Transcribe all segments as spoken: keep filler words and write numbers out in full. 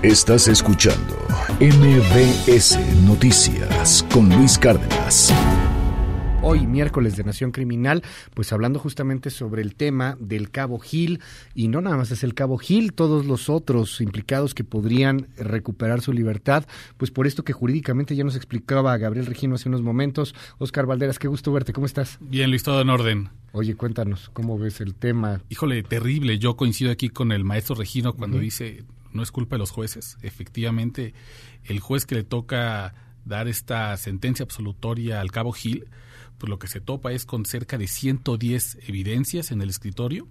Estás escuchando M B S Noticias con Luis Cárdenas. Hoy, miércoles de Nación Criminal, pues hablando justamente sobre el tema del Cabo Gil, y no nada más es el Cabo Gil, todos los otros implicados que podrían recuperar su libertad, pues por esto que jurídicamente ya nos explicaba Gabriel Regino hace unos momentos. Óscar Valderas, qué gusto verte, ¿cómo estás? Bien, Luis, todo en orden. Oye, cuéntanos, ¿cómo ves el tema? Híjole, terrible, yo coincido aquí con el maestro Regino cuando Uh-huh. dice, no es culpa de los jueces. Efectivamente, el juez que le toca dar esta sentencia absolutoria al Cabo Gil, pues lo que se topa es con cerca de ciento diez evidencias en el escritorio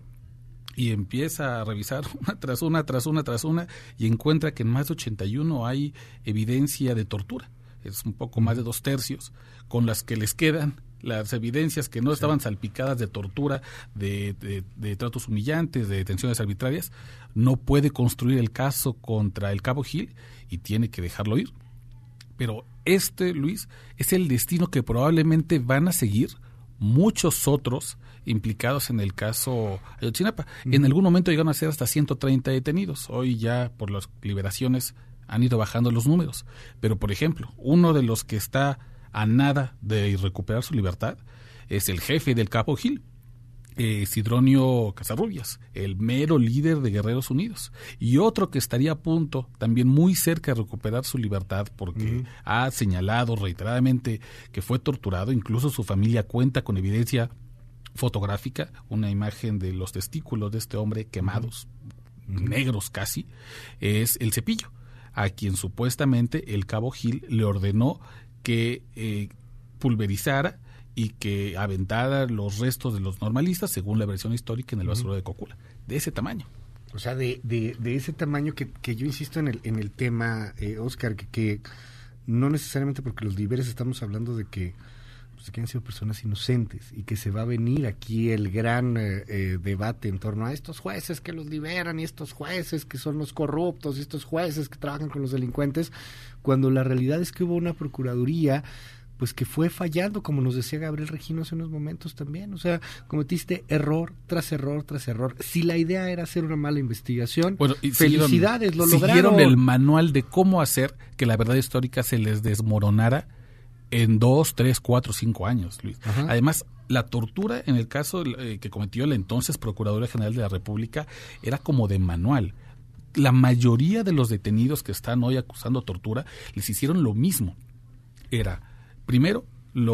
y empieza a revisar una tras una, tras una, tras una y encuentra que en más de ochenta y uno hay evidencia de tortura. Es un poco más de dos tercios, con las que les quedan las evidencias que no sí. estaban salpicadas de tortura, de, de, de tratos humillantes, de detenciones arbitrarias. No puede construir el caso contra el Cabo Gil y tiene que dejarlo ir. Pero este, Luis, es el destino que probablemente van a seguir muchos otros implicados en el caso Ayotzinapa. Uh-huh. En algún momento llegaron a ser hasta ciento treinta detenidos. Hoy ya por las liberaciones han ido bajando los números. Pero, por ejemplo, uno de los que está a nada de recuperar su libertad es el jefe del Cabo Gil, Eh, Sidronio Casarrubias, el mero líder de Guerreros Unidos, y otro que estaría a punto, también muy cerca de recuperar su libertad porque uh-huh. ha señalado reiteradamente que fue torturado. Incluso su familia cuenta con evidencia fotográfica, una imagen de los testículos de este hombre quemados, uh-huh. negros casi, es el Cepillo, a quien supuestamente el Cabo Gil le ordenó que eh, pulverizara y que aventara los restos de los normalistas, según la versión histórica, en el basurero de Cocula, de ese tamaño. O sea, de, de, de ese tamaño que, que yo insisto en el, en el tema, eh, Óscar, que, que no necesariamente porque los liberes estamos hablando de que, pues, de que han sido personas inocentes y que se va a venir aquí el gran eh, eh, debate en torno a estos jueces que los liberan y estos jueces que son los corruptos y estos jueces que trabajan con los delincuentes, cuando la realidad es que hubo una procuraduría pues que fue fallando, como nos decía Gabriel Regino hace unos momentos también. O sea, cometiste error tras error tras error. Si la idea era hacer una mala investigación, bueno, y felicidades, siguieron, lo lograron. Siguieron el manual de cómo hacer que la verdad histórica se les desmoronara en dos, tres, cuatro, cinco años, Luis. Ajá. Además, la tortura en el caso eh, que cometió la entonces Procuradora General de la República era como de manual. La mayoría de los detenidos que están hoy acusando tortura les hicieron lo mismo. Era... Primero,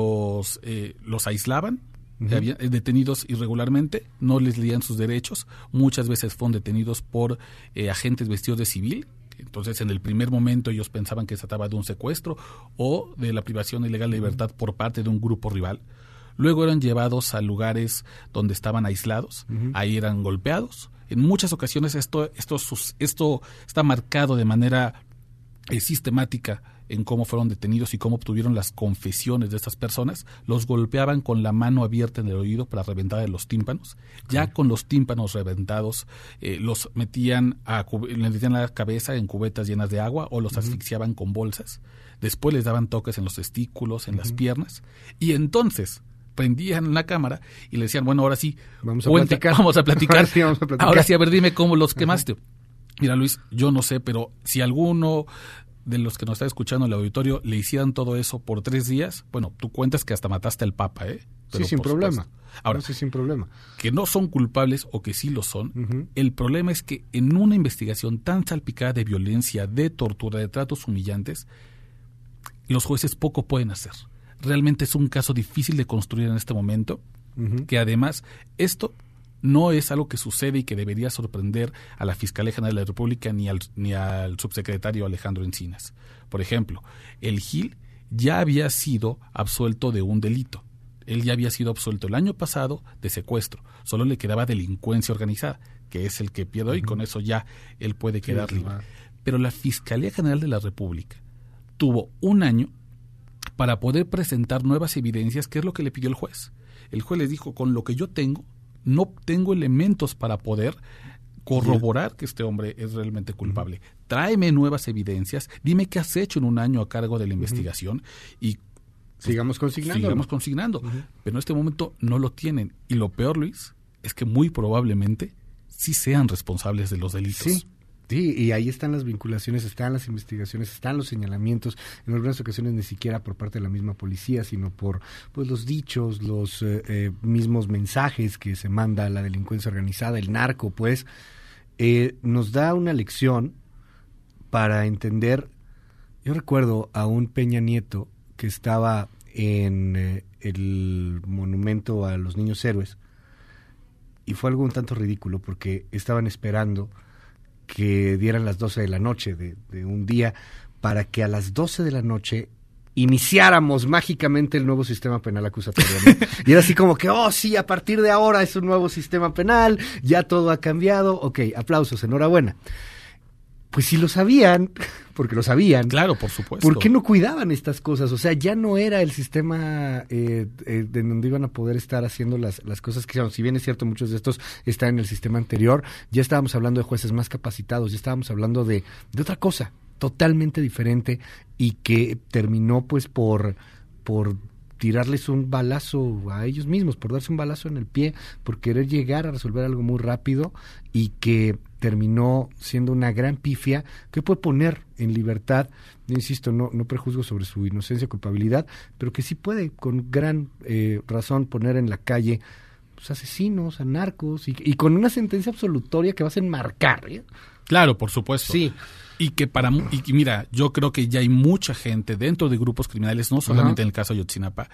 los eh, los aislaban, uh-huh. había, eh, detenidos irregularmente, no les leían sus derechos, muchas veces fueron detenidos por eh, agentes vestidos de civil. Entonces, en el primer momento ellos pensaban que se trataba de un secuestro o de la privación ilegal de libertad uh-huh. por parte de un grupo rival. Luego eran llevados a lugares donde estaban aislados, uh-huh. ahí eran golpeados. En muchas ocasiones esto esto esto está marcado de manera eh, sistemática en cómo fueron detenidos y cómo obtuvieron las confesiones de estas personas. Los golpeaban con la mano abierta en el oído para reventar de los tímpanos. Ya sí. Con los tímpanos reventados, eh, los metían a les metían la cabeza en cubetas llenas de agua o los uh-huh. asfixiaban con bolsas. Después les daban toques en los testículos, en uh-huh. las piernas. Y entonces prendían la cámara y le decían, bueno, ahora sí, vamos a cuente, platicar. Vamos a platicar. Ahora sí, vamos a platicar. Ahora sí, a ver, dime cómo los quemaste. Uh-huh. Mira, Luis, yo no sé, pero si alguno de los que nos está escuchando en el auditorio le hicieran todo eso por tres días, bueno, tú cuentas que hasta mataste al Papa, ¿eh? Pero sí, sin problema. Supuesto. Ahora, no, sí, sin problema. Que no son culpables o que sí lo son, uh-huh. el problema es que en una investigación tan salpicada de violencia, de tortura, de tratos humillantes, los jueces poco pueden hacer. Realmente es un caso difícil de construir en este momento, uh-huh. que además esto no es algo que sucede y que debería sorprender a la Fiscalía General de la República ni al, ni al subsecretario Alejandro Encinas. Por ejemplo, el Gil ya había sido absuelto de un delito. Él ya había sido absuelto el año pasado de secuestro. Solo le quedaba delincuencia organizada, que es el que pierde hoy, uh-huh. y con eso ya él puede quedar sí, libre. Va. Pero la Fiscalía General de la República tuvo un año para poder presentar nuevas evidencias, que es lo que le pidió el juez. El juez les dijo, con lo que yo tengo, no tengo elementos para poder corroborar que este hombre es realmente culpable. Uh-huh. Tráeme nuevas evidencias, dime qué has hecho en un año a cargo de la investigación uh-huh. y pues, sigamos consignando. Sigamos consignando. Uh-huh. Pero en este momento no lo tienen. Y lo peor, Luis, es que muy probablemente sí sean responsables de los delitos. Sí. Sí, y ahí están las vinculaciones, están las investigaciones, están los señalamientos, en algunas ocasiones ni siquiera por parte de la misma policía, sino por pues los dichos, los eh, eh, mismos mensajes que se manda a la delincuencia organizada, el narco, pues, eh, nos da una lección para entender. Yo recuerdo a un Peña Nieto que estaba en eh, el monumento a los niños héroes, y fue algo un tanto ridículo porque estaban esperando que dieran las doce de la noche de, de un día para que a las doce de la noche iniciáramos mágicamente el nuevo sistema penal acusatorio, ¿no? Y era así como que, oh sí, a partir de ahora es un nuevo sistema penal, ya todo ha cambiado, ok, aplausos, enhorabuena. Pues si lo sabían, porque lo sabían. Claro, por supuesto. ¿Por qué no cuidaban estas cosas? O sea, ya no era el sistema eh, eh, de donde iban a poder estar haciendo las, las cosas que hicieron. Si bien es cierto, muchos de estos están en el sistema anterior, ya estábamos hablando de jueces más capacitados, ya estábamos hablando de, de otra cosa totalmente diferente y que terminó pues por, por tirarles un balazo a ellos mismos, por darse un balazo en el pie, por querer llegar a resolver algo muy rápido y que terminó siendo una gran pifia que puede poner en libertad, yo insisto, no, no prejuzgo sobre su inocencia o culpabilidad, pero que sí puede con gran eh, razón poner en la calle pues, asesinos, a narcos y, y con una sentencia absolutoria que vas a enmarcar, ¿eh? Claro, por supuesto. Sí. Y que para y mira, yo creo que ya hay mucha gente dentro de grupos criminales, no solamente Ajá. en el caso de Ayotzinapa.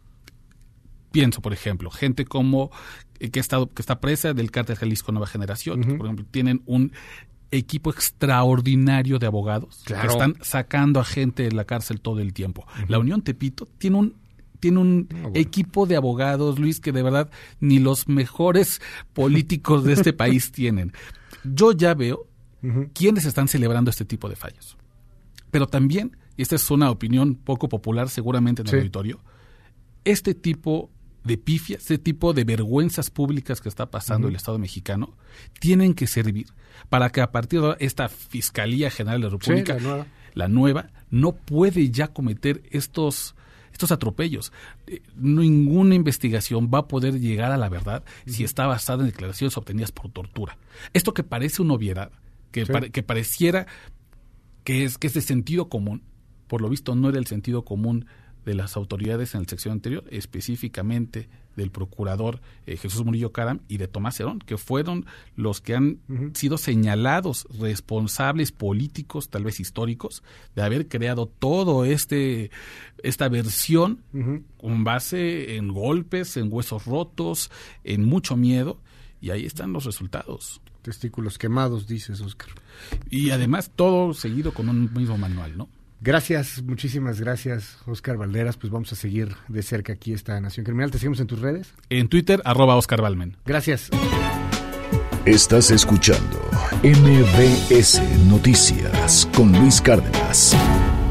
Pienso, por ejemplo, gente como eh, que está que está presa del Cártel Jalisco Nueva Generación, uh-huh. que, por ejemplo, tienen un equipo extraordinario de abogados claro. que están sacando a gente de la cárcel todo el tiempo. Uh-huh. La Unión Tepito tiene un tiene un oh, bueno. equipo de abogados, Luis, que de verdad ni los mejores políticos de este país tienen. Yo ya veo Uh-huh. ¿quiénes están celebrando este tipo de fallos? Pero también, y esta es una opinión poco popular seguramente en el sí. auditorio, este tipo de pifias, este tipo de vergüenzas públicas que está pasando uh-huh. el Estado mexicano, tienen que servir para que a partir de esta Fiscalía General de la República, sí, la, nueva. la nueva, no puede ya cometer estos... estos atropellos. Eh, ninguna investigación va a poder llegar a la verdad uh-huh. si está basada en declaraciones obtenidas por tortura. Esto que parece una obviedad, que, sí. pare, que pareciera que es, que es de sentido común, por lo visto no era el sentido común de las autoridades en la sección anterior, específicamente del procurador eh, Jesús Murillo Caram y de Tomás Herón, que fueron los que han uh-huh. sido señalados responsables políticos, tal vez históricos, de haber creado todo este esta versión uh-huh. con base en golpes, en huesos rotos, en mucho miedo, y ahí están los resultados. Testículos quemados, dices, Óscar. Y además todo seguido con un mismo manual, ¿no? Gracias, muchísimas gracias, Óscar Valderas. Pues vamos a seguir de cerca aquí esta Nación Criminal. ¿Te seguimos en tus redes? En Twitter, arroba Óscar Balmen. Gracias. Estás escuchando M B S Noticias con Luis Cárdenas.